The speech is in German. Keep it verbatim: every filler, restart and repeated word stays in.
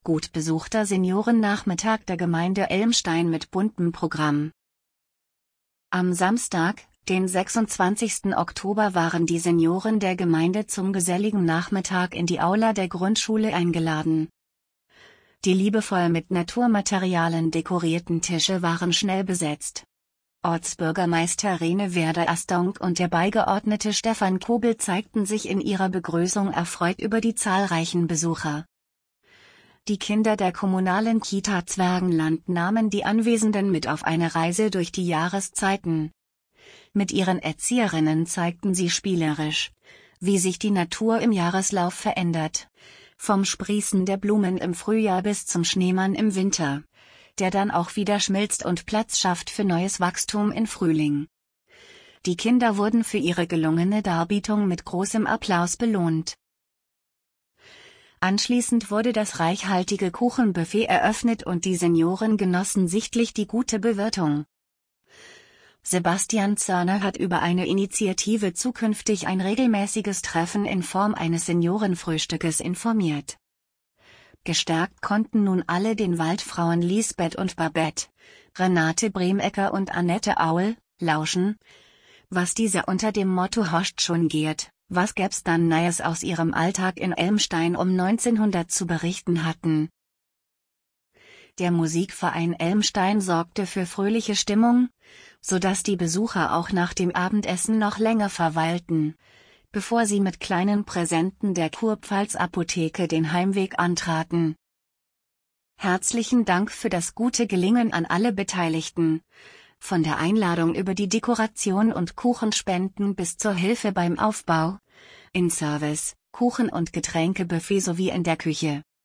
gut besuchter Seniorennachmittag der Gemeinde Elmstein mit buntem Programm. Am Samstag, den sechsundzwanzigsten Oktober, waren die Senioren der Gemeinde zum geselligen Nachmittag in die Aula der Grundschule eingeladen. Die liebevoll mit Naturmaterialien dekorierten Tische waren schnell besetzt. Ortsbürgermeister Rene Werder-Astonk und der Beigeordnete Stefan Kobel zeigten sich in ihrer Begrüßung erfreut über die zahlreichen Besucher. Die Kinder der kommunalen Kita Zwergenland nahmen die Anwesenden mit auf eine Reise durch die Jahreszeiten. Mit ihren Erzieherinnen zeigten sie spielerisch, wie sich die Natur im Jahreslauf verändert, vom Sprießen der Blumen im Frühjahr bis zum Schneemann im Winter, der dann auch wieder schmilzt und Platz schafft für neues Wachstum im Frühling. Die Kinder wurden für ihre gelungene Darbietung mit großem Applaus belohnt. Anschließend wurde das reichhaltige Kuchenbuffet eröffnet und die Senioren genossen sichtlich die gute Bewirtung. Sebastian Zörner hat über eine Initiative zukünftig ein regelmäßiges Treffen in Form eines Seniorenfrühstückes informiert. Gestärkt konnten nun alle den Waldfrauen Lisbeth und Babette, Renate Bremecker und Annette Aul, lauschen, was diese unter dem Motto "Hoscht schon geht, was gäb's dann Neues" aus ihrem Alltag in Elmstein um neunzehnhundert zu berichten hatten. Der Musikverein Elmstein sorgte für fröhliche Stimmung, sodass die Besucher auch nach dem Abendessen noch länger verweilten, bevor sie mit kleinen Präsenten der Kurpfalz-Apotheke den Heimweg antraten. Herzlichen Dank für das gute Gelingen an alle Beteiligten, von der Einladung über die Dekoration und Kuchenspenden bis zur Hilfe beim Aufbau, in Service, Kuchen- und Getränkebuffet sowie in der Küche.